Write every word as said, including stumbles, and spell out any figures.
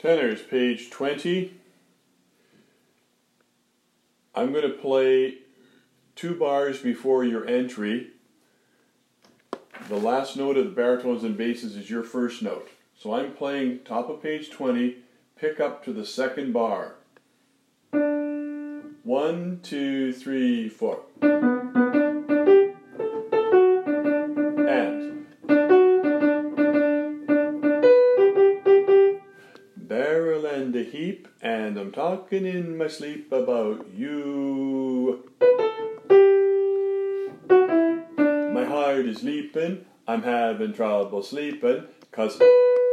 Tenors, page twenty. I'm going to play two bars before your entry. The last note of the baritones and basses is your first note. So I'm playing top of page twenty, pick up to the second bar. One, two, three, four. And barrel and a heap, and I'm talking in my sleep about you. My heart is leaping, I'm having trouble sleeping, 'cause